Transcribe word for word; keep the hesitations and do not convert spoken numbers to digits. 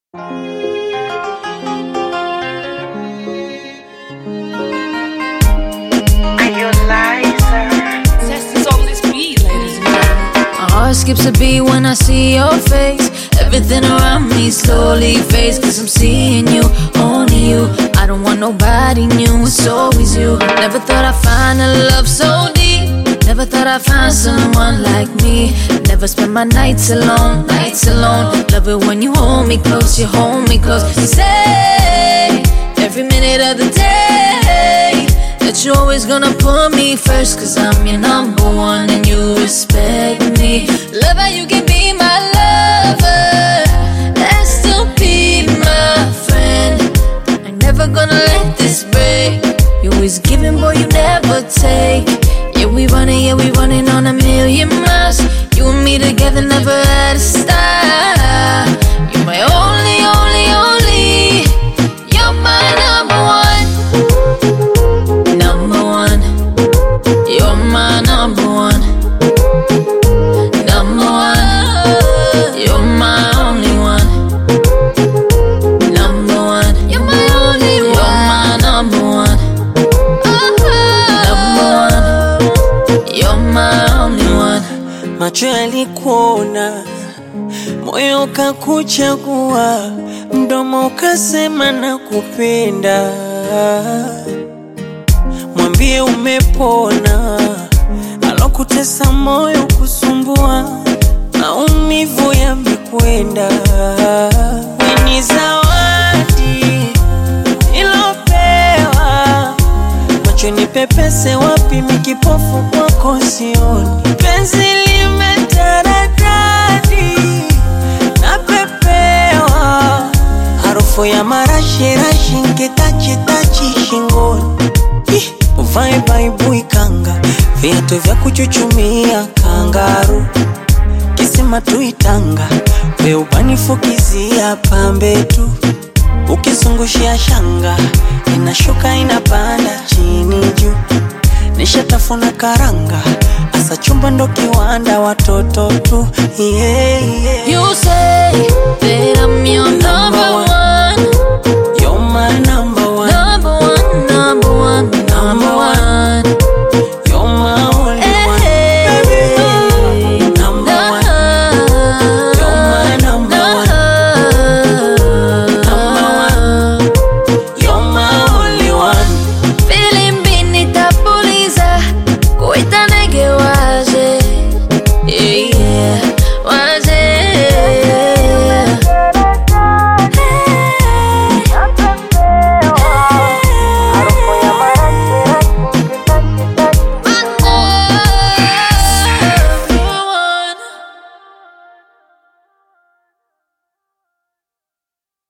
Skips a beat when I see your face. Everything around me slowly fades, cause I'm seeing you, only you. I don't want nobody new, it's always you. Never thought I'd find a love so deep. Never thought I'd find someone like me. Never spend my nights alone, nights alone. Love it when you hold me close, you hold me close. You say, every minute of the day, that you're always gonna put me first, cause I'm your number one and you respect me. Love how you can be my lover and still be my friend. I'm never gonna let this break. You always giving, boy, you never take. Yeah, we running, yeah, we running on a million miles. You and me together never had a stop. You're my only, only, only. You're my number one. Number one. You're my number one. Number one. You're my only one. Number one. You're my only one. You're my number one. Number one. You're my only one. Macho yalikuona, moyo ukakuchagua, mdomo ukasema nakupenda. Mwambie umepona, alokutesa moyo kusumbua, maumivu yamekwenda. Ni zawadi ilopewa, macho nipepese wapi mikipofu kwako sioni. Penzi limetaradadi, napepewa, harufu ya marashi rashi nkitachi tachi shingoni. Uvae baibui kanga, viatu vya kuchuchumia kangaru. Kisima tuitanga, weubani fukizia pambe tu. Ukizungushia shanga, inashuka inapanda chini juu. Nishatafuna karanga, asa chumba ndo kiwanda watoto tu. Yeah, yeah. You say that I'm your